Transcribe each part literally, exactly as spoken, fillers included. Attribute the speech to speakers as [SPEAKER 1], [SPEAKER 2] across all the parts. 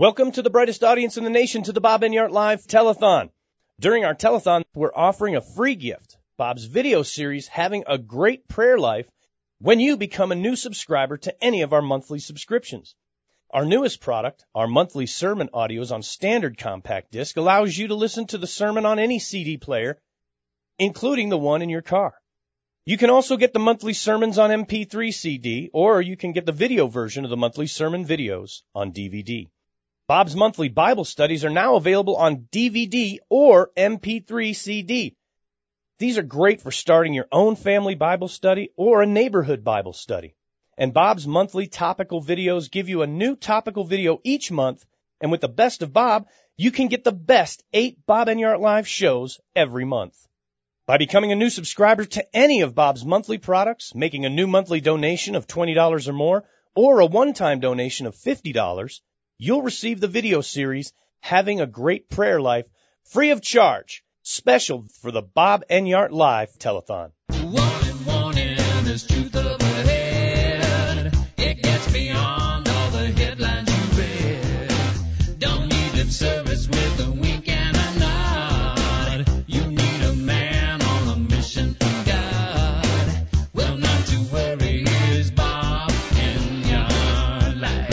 [SPEAKER 1] Welcome to the brightest audience in the nation to the Bob Enyart Live Telethon. During our telethon, we're offering a free gift, Bob's video series, Having a Great Prayer Life, when you become a new subscriber to any of our monthly subscriptions. Our newest product, our monthly sermon audios on standard compact disc, allows you to listen to the sermon on any C D player, including the one in your car. You can also get the monthly sermons on M P three C D, or you can get the video version of the monthly sermon videos on D V D. Bob's monthly Bible studies are now available on D V D or M P three C D. These are great for starting your own family Bible study or a neighborhood Bible study. And Bob's monthly topical videos give you a new topical video each month. And with the best of Bob, you can get the best eight Bob Enyart Live shows every month. By becoming a new subscriber to any of Bob's monthly products, making a new monthly donation of twenty dollars or more, or a one-time donation of fifty dollars, you'll receive the video series, Having a Great Prayer Life, free of charge, special for the Bob Enyart Live Telethon.
[SPEAKER 2] Warning, warning, there's truth up ahead. It gets beyond all the headlines you read. Don't need lip service with a wink and a nod. You need a man on a mission from God. Well, not to worry, here's Bob Enyart Live.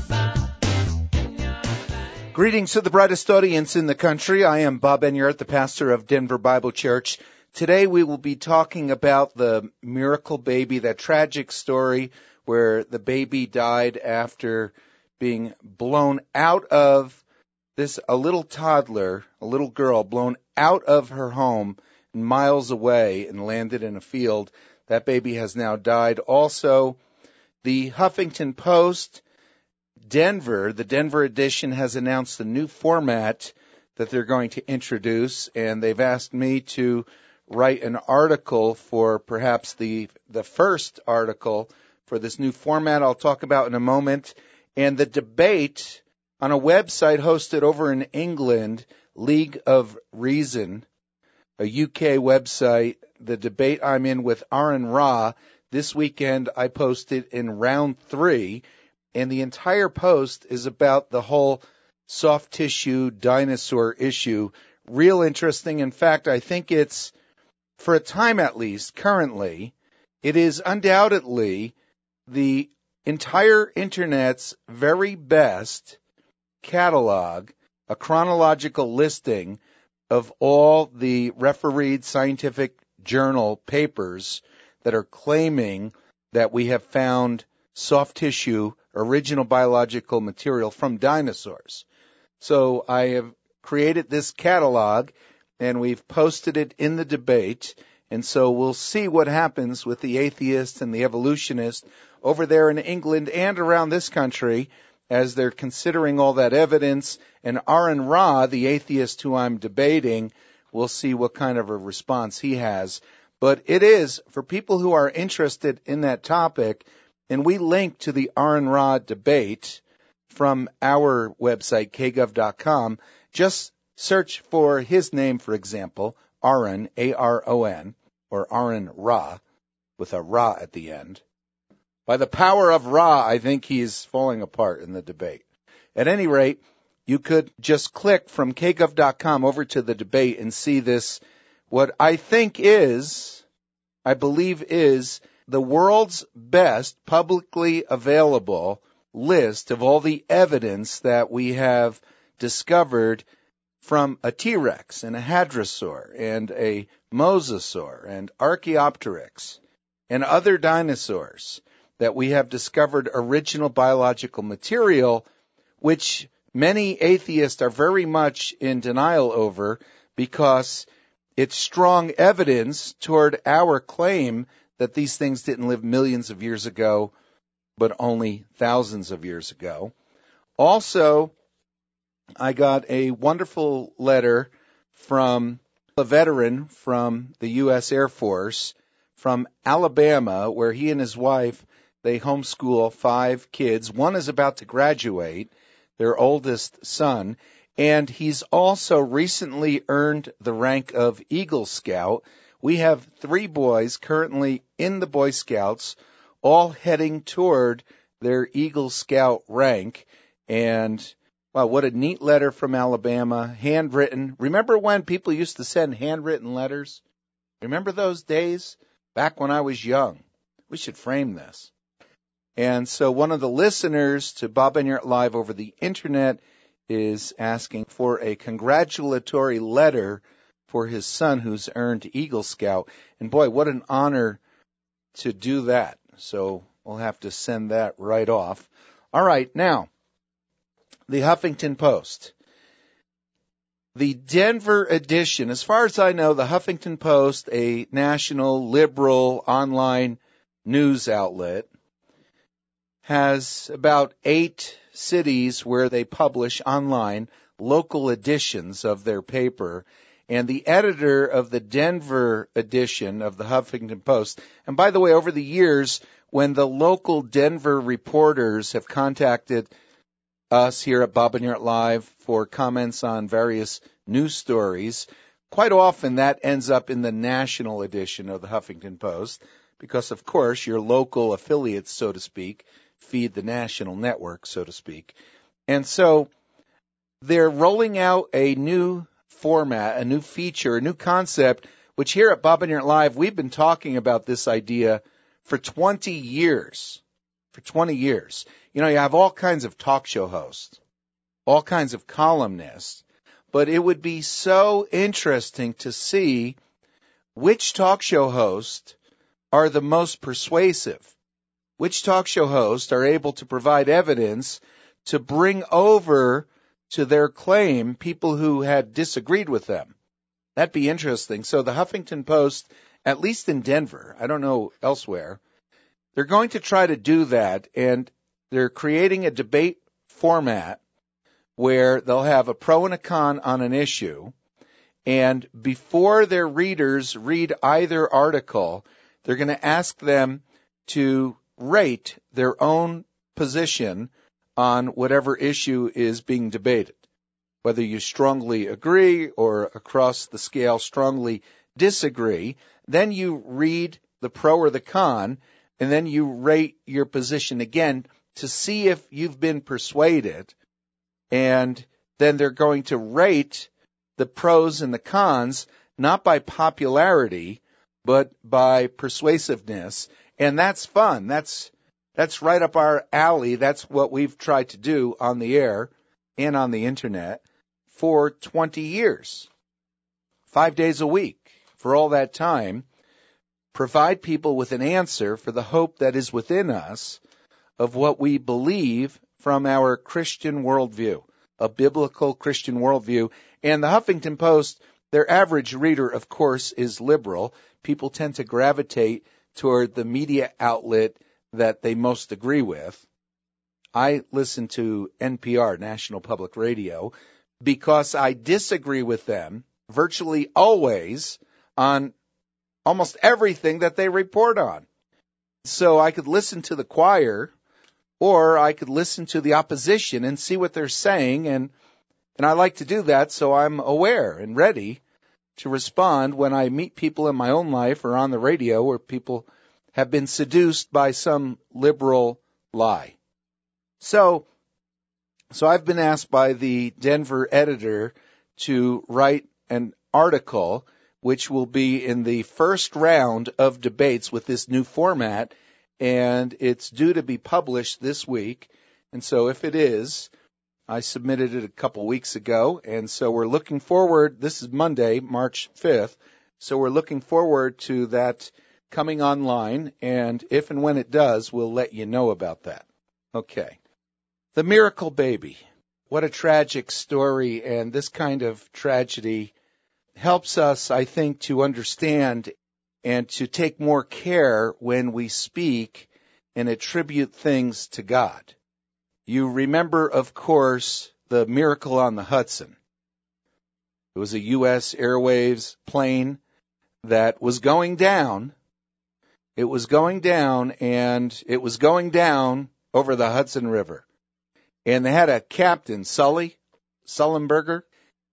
[SPEAKER 3] Greetings to the brightest audience in the country. I am Bob Enyart, the pastor of Denver Bible Church. Today we will be talking about the miracle baby, that tragic story where the baby died after being blown out of this, a little toddler, a little girl, blown out of her home miles away and landed in a field. That baby has now died. Also, the Huffington Post Denver, the Denver edition, has announced the new format that they're going to introduce, and they've asked me to write an article for perhaps the the first article for this new format I'll talk about in a moment. And the debate on a website hosted over in England, League of Reason, a U K website, the debate I'm in with Aaron Ra. This weekend I posted in round three. And the entire post is about the whole soft tissue dinosaur issue. Real interesting. In fact, I think it's, for a time at least, currently, it is undoubtedly the entire Internet's very best catalog, a chronological listing of all the refereed scientific journal papers that are claiming that we have found soft tissue, original biological material from dinosaurs. So I have created this catalog, and we've posted it in the debate, and so we'll see what happens with the atheists and the evolutionists over there in England and around this country as they're considering all that evidence. And Aaron Ra, the atheist who I'm debating, we'll see what kind of a response he has. But it is, for people who are interested in that topic, and we link to the Aaron Ra debate from our website, k gov dot com. Just search for his name, for example, Aaron, A R O N, or Aaron Ra, with a Ra at the end. By the power of Ra, I think he's falling apart in the debate. At any rate, you could just click from k gov dot com over to the debate and see this, what I think is, I believe is, the world's best publicly available list of all the evidence that we have discovered from a T-Rex and a Hadrosaur and a Mosasaur and Archaeopteryx and other dinosaurs that we have discovered original biological material, which many atheists are very much in denial over because it's strong evidence toward our claim that these things didn't live millions of years ago, but only thousands of years ago. Also, I got a wonderful letter from a veteran from the U S Air Force from Alabama, where he and his wife, they homeschool five kids. One is about to graduate, their oldest son, and he's also recently earned the rank of Eagle Scout. We have three boys currently in the Boy Scouts, all heading toward their Eagle Scout rank, and Wow, what a neat letter from Alabama, handwritten. Remember when people used to send handwritten letters? Remember those days? Back when I was young. We should frame this. And so one of the listeners to Bob Enyart Live over the Internet is asking for a congratulatory letter for his son who's earned Eagle Scout. And boy, what an honor to do that. So we'll have to send that right off. All right, now, the Huffington Post. The Denver edition, as far as I know, the Huffington Post, a national liberal online news outlet, has about eight cities where they publish online local editions of their paper. And the editor of the Denver edition of the Huffington Post, and by the way, over the years, when the local Denver reporters have contacted us here at Bob Enyart Live for comments on various news stories, quite often that ends up in the national edition of the Huffington Post because, of course, your local affiliates, so to speak, feed the national network, so to speak. And so they're rolling out a new format, a new feature, a new concept, which here at Bob Enyart Live, we've been talking about this idea for twenty years. For twenty years. You know, you have all kinds of talk show hosts, all kinds of columnists, but it would be so interesting to see which talk show hosts are the most persuasive, which talk show hosts are able to provide evidence to bring over to their claim people who had disagreed with them. That'd be interesting. So the Huffington Post, at least in Denver, I don't know elsewhere, they're going to try to do that, and they're creating a debate format where they'll have a pro and a con on an issue, and before their readers read either article, they're going to ask them to rate their own position on whatever issue is being debated, whether you strongly agree or across the scale strongly disagree. Then you read the pro or the con, and then you rate your position again to see if you've been persuaded. And then they're going to rate the pros and the cons, not by popularity, but by persuasiveness. And that's fun. That's that's right up our alley. That's what we've tried to do on the air and on the Internet for twenty years, five days a week. For all that time, provide people with an answer for the hope that is within us of what we believe from our Christian worldview, a biblical Christian worldview. And the Huffington Post, their average reader, of course, is liberal. People tend to gravitate toward the media outlet that they most agree with. I listen to N P R, National Public Radio, because I disagree with them virtually always on almost everything that they report on. So I could listen to the choir, or I could listen to the opposition and see what they're saying, and and I like to do that, so I'm aware and ready to respond when I meet people in my own life or on the radio where people have been seduced by some liberal lie. So, so I've been asked by the Denver editor to write an article which will be in the first round of debates with this new format, and it's due to be published this week. And so if it is, I submitted it a couple weeks ago, and so we're looking forward. This is Monday, March fifth, so we're looking forward to that coming online, and if and when it does, we'll let you know about that. Okay. The Miracle Baby. What a tragic story, and this kind of tragedy helps us, I think, to understand and to take more care when we speak and attribute things to God. You remember, of course, the miracle on the Hudson. It was a U S Airways plane that was going down. It was going down, and it was going down over the Hudson River. And they had a captain, Sully, Sullenberger,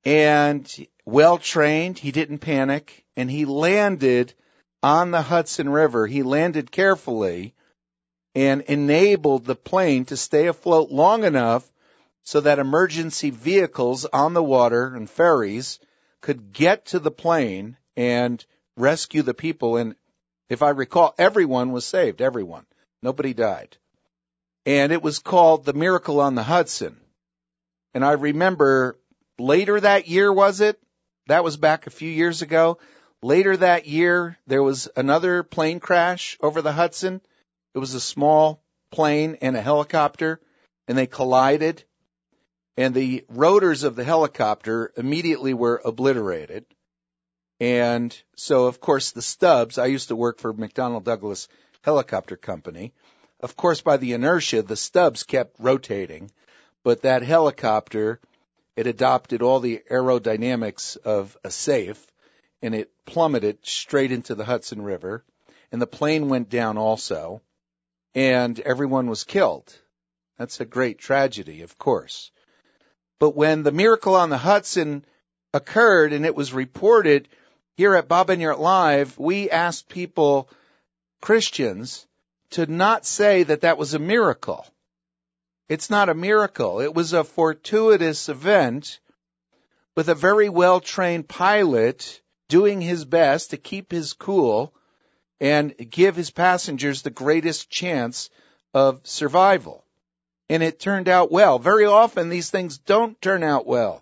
[SPEAKER 3] and well-trained. He didn't panic, and he landed on the Hudson River. He landed carefully and enabled the plane to stay afloat long enough so that emergency vehicles on the water and ferries could get to the plane and rescue the people. And if I recall, everyone was saved, everyone. Nobody died. And it was called the Miracle on the Hudson. And I remember later that year, was it? That was back a few years ago. Later that year, there was another plane crash over the Hudson. It was a small plane and a helicopter, and they collided. And the rotors of the helicopter immediately were obliterated. And so, of course, the stubs, I used to work for McDonnell Douglas Helicopter Company. Of course, by the inertia, the stubs kept rotating. But that helicopter, it adopted all the aerodynamics of a safe, and it plummeted straight into the Hudson River. And the plane went down also, and everyone was killed. That's a great tragedy, of course. But when the Miracle on the Hudson occurred and it was reported here at Bob Enyart Live, we asked people, Christians, to not say that that was a miracle. It's not a miracle. It was a fortuitous event with a very well-trained pilot doing his best to keep his cool and give his passengers the greatest chance of survival. And it turned out well. Very often these things don't turn out well.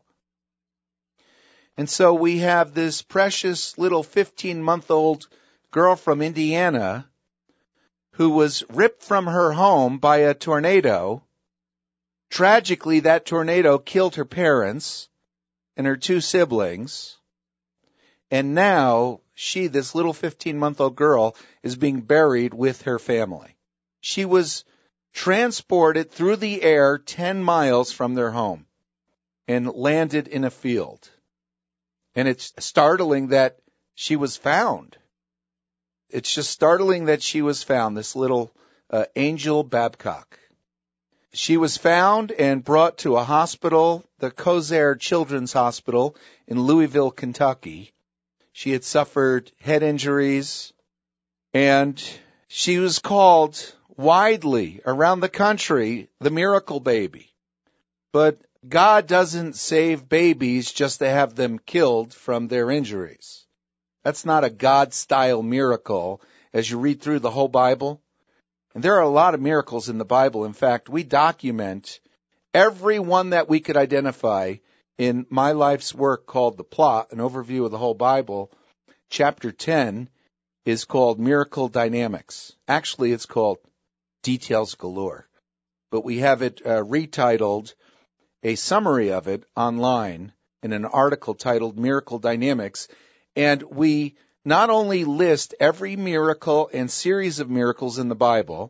[SPEAKER 3] And so we have this precious little fifteen-month-old girl from Indiana who was ripped from her home by a tornado. Tragically, that tornado killed her parents and her two siblings. And now she, this little fifteen-month-old girl, is being buried with her family. She was transported through the air ten miles from their home and landed in a field. And it's startling that she was found. It's just startling that she was found, this little uh, Angel Babcock. She was found and brought to a hospital, the Kosair Children's Hospital in Louisville, Kentucky. She had suffered head injuries, and she was called widely around the country the miracle baby. But God doesn't save babies just to have them killed from their injuries. That's not a God-style miracle as you read through the whole Bible. And there are a lot of miracles in the Bible. In fact, we document every one that we could identify in my life's work called The Plot, an overview of the whole Bible. Chapter ten is called Miracle Dynamics. Actually, it's called Details Galore. But we have it uh, retitled, a summary of it online in an article titled Miracle Dynamics. And we not only list every miracle and series of miracles in the Bible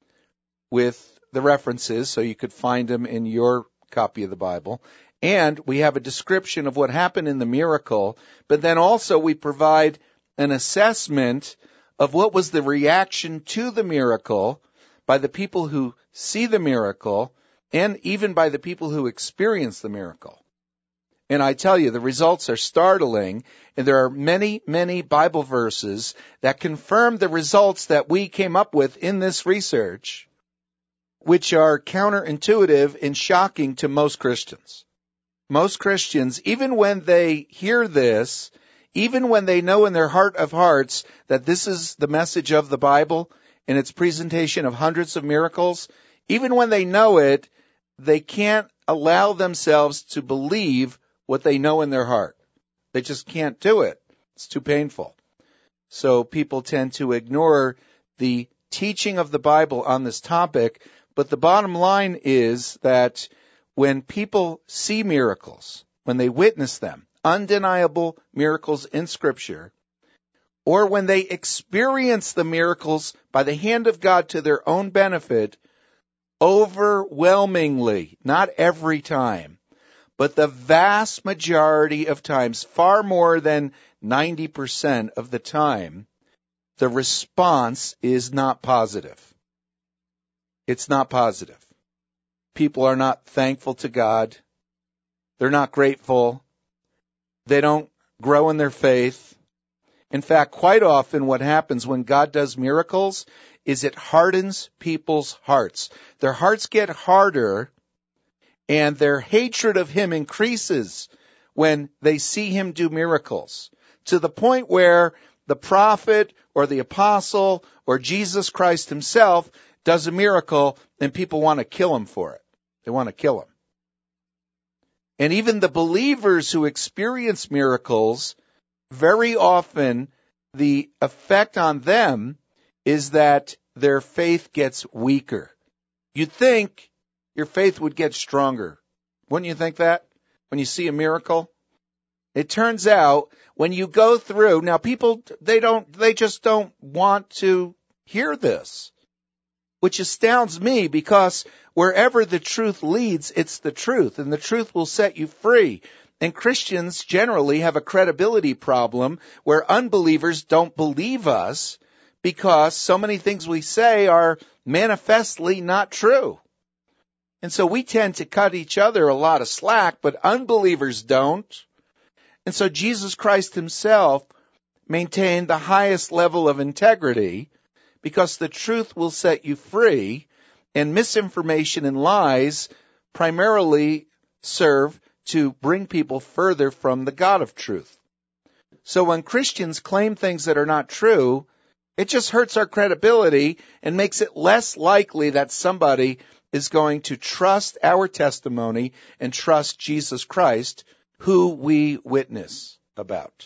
[SPEAKER 3] with the references, so you could find them in your copy of the Bible, and we have a description of what happened in the miracle, but then also we provide an assessment of what was the reaction to the miracle by the people who see the miracle and even by the people who experience the miracle. And I tell you, the results are startling, and there are many, many Bible verses that confirm the results that we came up with in this research, which are counterintuitive and shocking to most Christians. Most Christians, even when they hear this, even when they know in their heart of hearts that this is the message of the Bible and its presentation of hundreds of miracles, even when they know it, they can't allow themselves to believe what they know in their heart. They just can't do it. It's too painful. So people tend to ignore the teaching of the Bible on this topic, but the bottom line is that when people see miracles, when they witness them, undeniable miracles in Scripture, or when they experience the miracles by the hand of God to their own benefit, overwhelmingly, not every time, but the vast majority of times, far more than ninety percent of the time, the response is not positive. It's not positive. People are not thankful to God. They're not grateful. They don't grow in their faith. In fact, quite often what happens when God does miracles is it hardens people's hearts. Their hearts get harder, and their hatred of him increases when they see him do miracles, to the point where the prophet or the apostle or Jesus Christ himself does a miracle and people want to kill him for it. They want to kill him. And even the believers who experience miracles, very often the effect on them is that their faith gets weaker. You'd think your faith would get stronger. Wouldn't you think that when you see a miracle? It turns out when you go through, now people, they don't, they just don't want to hear this, which astounds me, because wherever the truth leads, it's the truth, and the truth will set you free. And Christians generally have a credibility problem where unbelievers don't believe us because so many things we say are manifestly not true. And so we tend to cut each other a lot of slack, but unbelievers don't. And so Jesus Christ himself maintained the highest level of integrity, because the truth will set you free, and misinformation and lies primarily serve to bring people further from the God of truth. So when Christians claim things that are not true, it just hurts our credibility and makes it less likely that somebody is going to trust our testimony and trust Jesus Christ, who we witness about.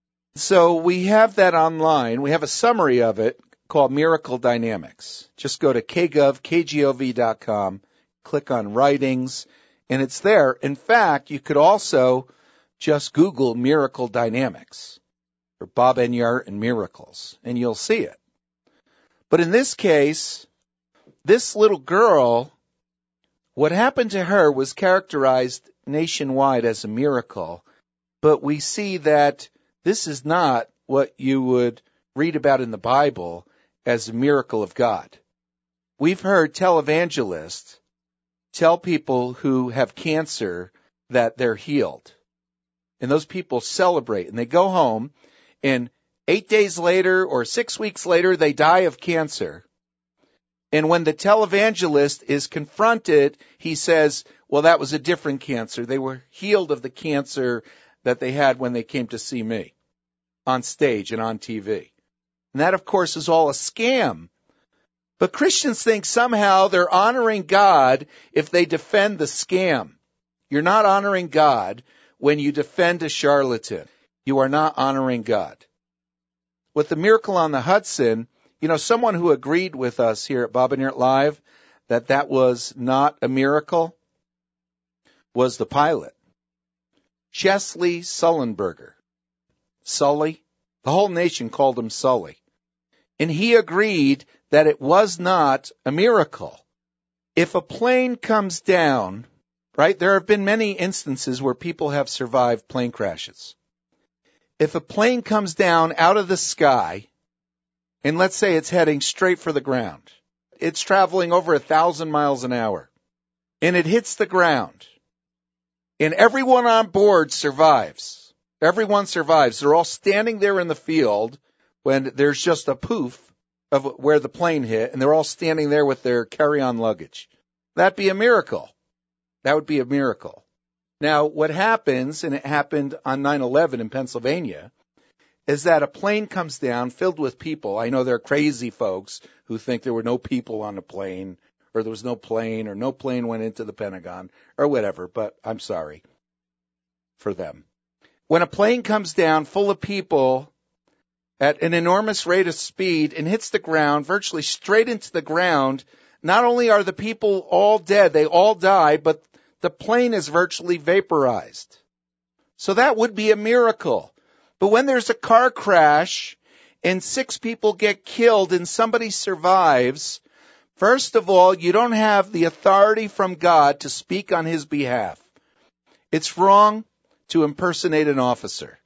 [SPEAKER 3] So we have that online. We have a summary of it called Miracle Dynamics. Just go to k gov k g o v dot com, click on Writings, and it's there. In fact, you could also just Google Miracle Dynamics or Bob Enyart and miracles, and you'll see it. But in this case, this little girl, what happened to her was characterized nationwide as a miracle, but we see that this is not what you would read about in the Bible as a miracle of God. We've heard televangelists tell people who have cancer that they're healed. And those people celebrate, and they go home, and eight days later or six weeks later, they die of cancer. And when the televangelist is confronted, he says, well, that was a different cancer. They were healed of the cancer that they had when they came to see me on stage and on T V. And that, of course, is all a scam. But Christians think somehow they're honoring God if they defend the scam. You're not honoring God when you defend a charlatan. You are not honoring God. With the miracle on the Hudson, you know, someone who agreed with us here at Bob Enyart Live that that was not a miracle was the pilot, Chesley Sullenberger. Sully. The whole nation called him Sully. And he agreed that it was not a miracle. If a plane comes down, right, there have been many instances where people have survived plane crashes. If a plane comes down out of the sky, and let's say it's heading straight for the ground, it's traveling over a thousand miles an hour, and it hits the ground, and everyone on board survives. Everyone survives. They're all standing there in the field when there's just a poof of where the plane hit, and they're all standing there with their carry-on luggage. That'd be a miracle. That would be a miracle. Now, what happens, and it happened on nine eleven in Pennsylvania, is that a plane comes down filled with people. I know there are crazy folks who think there were no people on the plane, or there was no plane, or no plane went into the Pentagon, or whatever, but I'm sorry for them. When a plane comes down full of people at an enormous rate of speed and hits the ground, virtually straight into the ground, not only are the people all dead, they all die, but the plane is virtually vaporized. So that would be a miracle. But when there's a car crash and six people get killed and somebody survives, first of all, you don't have the authority from God to speak on his behalf. It's wrong to impersonate an officer.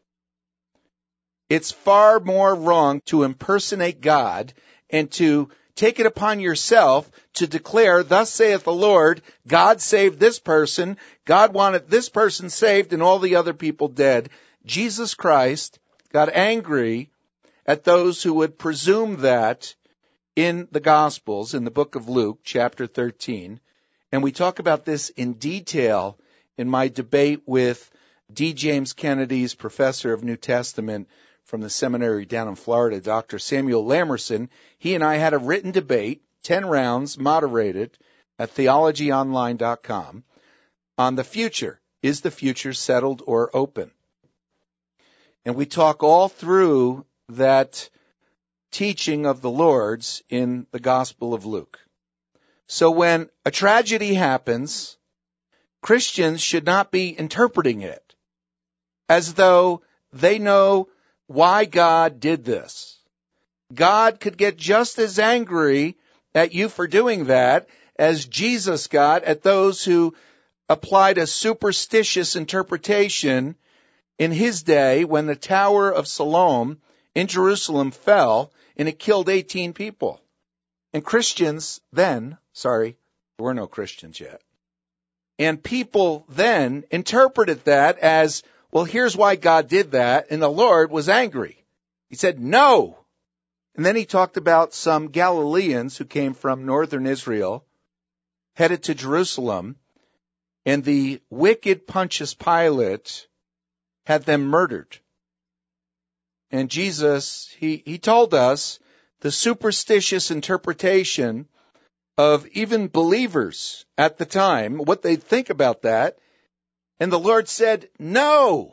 [SPEAKER 3] It's far more wrong to impersonate God and to take it upon yourself to declare, thus saith the Lord, God saved this person, God wanted this person saved and all the other people dead. Jesus Christ got angry at those who would presume that in the Gospels, in the book of Luke, chapter thirteen, And we talk about this in detail in my debate with D. James Kennedy's professor of New Testament from the seminary down in Florida, Doctor Samuel Lamerson. He and I had a written debate, ten rounds, moderated, at theology online dot com, on the future. Is the future settled or open? And we talk all through that teaching of the Lord's in the Gospel of Luke. So when a tragedy happens, Christians should not be interpreting it as though they know why God did this. God could get just as angry at you for doing that as Jesus got at those who applied a superstitious interpretation in his day when the Tower of Siloam in Jerusalem fell and it killed eighteen people. And Christians then, sorry, there were no Christians yet. And people then interpreted that as, well, here's why God did that, and the Lord was angry. He said, no. And then he talked about some Galileans who came from northern Israel, headed to Jerusalem, and the wicked Pontius Pilate had them murdered. And Jesus, he, he told us the superstitious interpretation of even believers at the time, what they'd think about that. And the Lord said, no.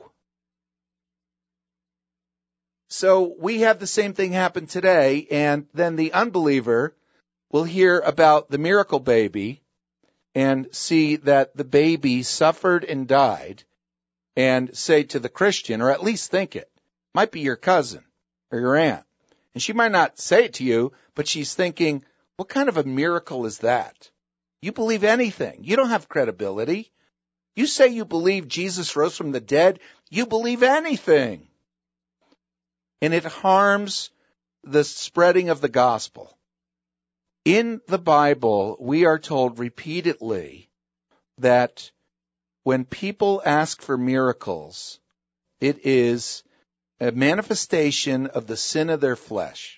[SPEAKER 3] So we have the same thing happen today, and then the unbeliever will hear about the miracle baby and see that the baby suffered and died and say to the Christian, or at least think it, might be your cousin or your aunt. And she might not say it to you, but she's thinking, what kind of a miracle is that? You believe anything. You don't have credibility. You say you believe Jesus rose from the dead. You believe anything. And it harms the spreading of the gospel. In the Bible, we are told repeatedly that when people ask for miracles, it is a manifestation of the sin of their flesh.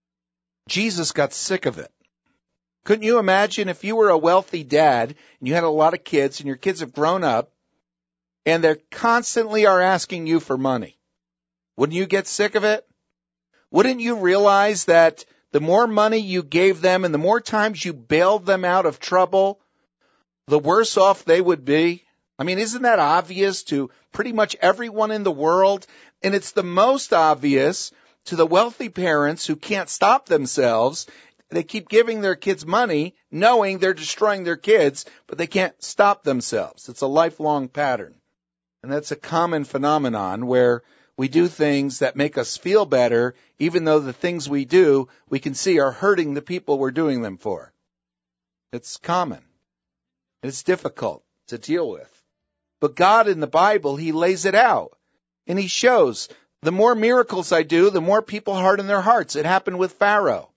[SPEAKER 3] Jesus got sick of it. Couldn't you imagine if you were a wealthy dad and you had a lot of kids and your kids have grown up and they constantly are asking you for money? Wouldn't you get sick of it? Wouldn't you realize that the more money you gave them and the more times you bailed them out of trouble, the worse off they would be? I mean, isn't that obvious to pretty much everyone in the world? And it's the most obvious to the wealthy parents who can't stop themselves. They keep giving their kids money, knowing they're destroying their kids, but they can't stop themselves. It's a lifelong pattern. And that's a common phenomenon where we do things that make us feel better, even though the things we do, we can see are hurting the people we're doing them for. It's common. It's difficult to deal with. But God in the Bible, He lays it out. And He shows, the more miracles I do, the more people harden their hearts. It happened with Pharaoh.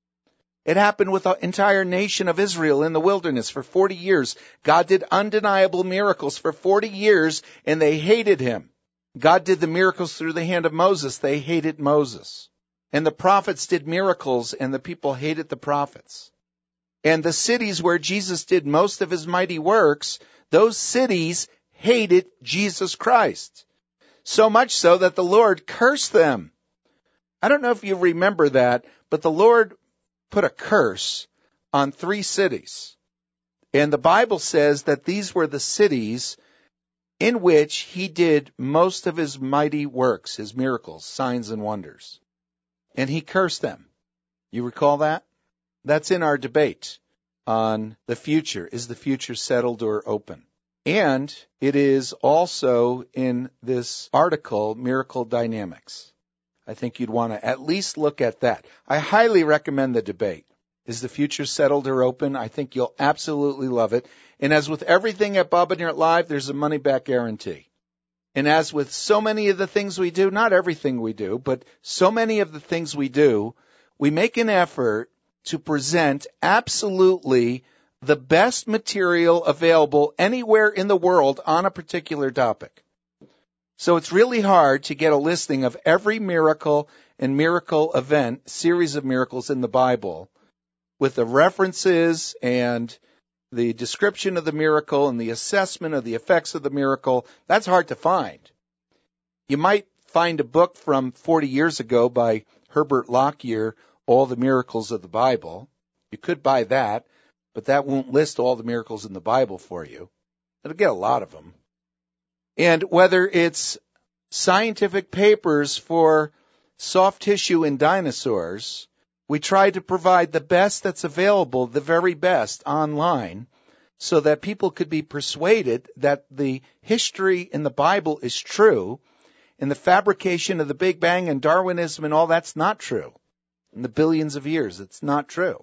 [SPEAKER 3] It happened with the entire nation of Israel in the wilderness for forty years. God did undeniable miracles for forty years, and they hated Him. God did the miracles through the hand of Moses. They hated Moses. And the prophets did miracles, and the people hated the prophets. And the cities where Jesus did most of His mighty works, those cities hated Jesus Christ. So much so that the Lord cursed them. I don't know if you remember that, but the Lord put a curse on three cities. And the Bible says that these were the cities in which He did most of His mighty works, His miracles, signs, and wonders. And He cursed them. You recall that? That's in our debate on the future. Is the future settled or open? And it is also in this article, Miracle Dynamics. I think you'd want to at least look at that. I highly recommend the debate. Is the future settled or open? I think you'll absolutely love it. And as with everything at Bob and Yurt Live, there's a money-back guarantee. And as with so many of the things we do, not everything we do, but so many of the things we do, we make an effort to present absolutely the best material available anywhere in the world on a particular topic. So it's really hard to get a listing of every miracle and miracle event, series of miracles in the Bible, with the references and the description of the miracle and the assessment of the effects of the miracle, that's hard to find. You might find a book from forty years ago by Herbert Lockyer, All the Miracles of the Bible. You could buy that, but that won't list all the miracles in the Bible for you. It'll get a lot of them. And whether it's scientific papers for soft tissue in dinosaurs, we try to provide the best that's available, the very best, online, so that people could be persuaded that the history in the Bible is true, and the fabrication of the Big Bang and Darwinism and all that's not true. In the billions of years, it's not true.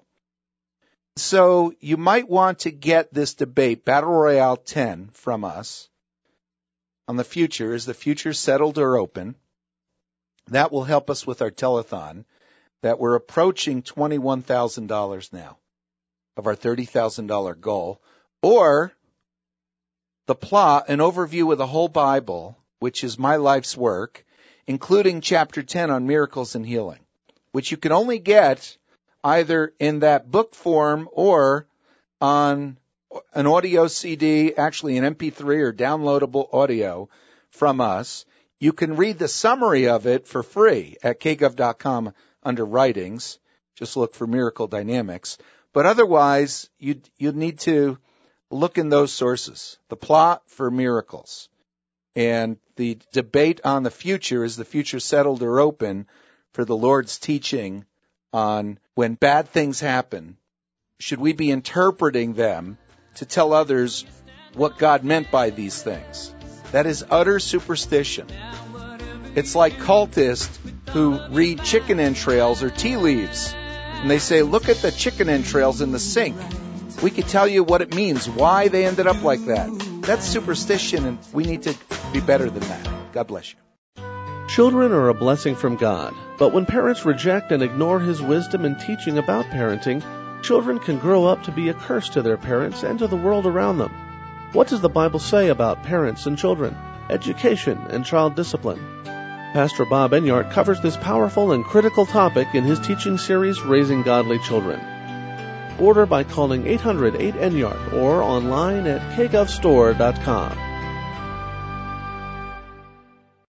[SPEAKER 3] So you might want to get this debate, Battle Royale ten, from us on the future. Is the future settled or open? That will help us with our telethon, that we're approaching twenty-one thousand dollars now of our thirty thousand dollars goal. Or the plot, an overview of the whole Bible, which is my life's work, including chapter ten on miracles and healing, which you can only get either in that book form or on an audio C D, actually an M P three or downloadable audio from us. You can read the summary of it for free at k gov dot com under writings. Just look for Miracle Dynamics. But otherwise, you'd, you'd need to look in those sources. The plot for miracles. And the debate on the future, is the future settled or open, for the Lord's teaching on when bad things happen, should we be interpreting them to tell others what God meant by these things? That is utter superstition. It's like cultists who read chicken entrails or tea leaves, and they say, look at the chicken entrails in the sink. We could tell you what it means, why they ended up like that. That's superstition, and we need to be better than that. God bless you.
[SPEAKER 4] Children are a blessing from God, but when parents reject and ignore His wisdom and teaching about parenting, children can grow up to be a curse to their parents and to the world around them. What does the Bible say about parents and children, education and child discipline? Pastor Bob Enyart covers this powerful and critical topic in his teaching series, Raising Godly Children. Order by calling eight hundred eight Enyart or online at k gov store dot com.